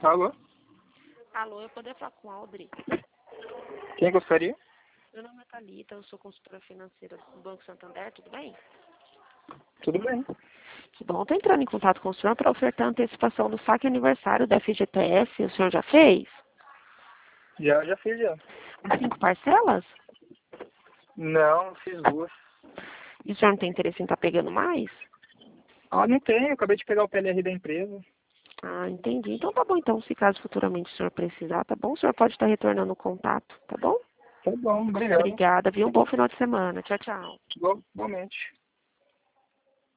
Alô? Alô, eu poderia falar com a Audrey? Quem gostaria? Meu nome é Thalita, eu sou consultora financeira do Banco Santander, tudo bem? Tudo bem. Que bom, estou entrando em contato com o senhor para ofertar antecipação do saque aniversário da FGTS, o senhor já fez? Já fiz já. As 5 parcelas? Não, fiz duas. E o senhor não tem interesse em estar pegando mais? Ah, não tenho, eu acabei de pegar o PLR da empresa. Ah, entendi. Então tá bom, então, se caso futuramente o senhor precisar, tá bom? O senhor pode estar retornando o contato, tá bom? Tá bom, obrigado. Obrigada, viu? Um bom final de semana. Tchau, tchau. Igualmente.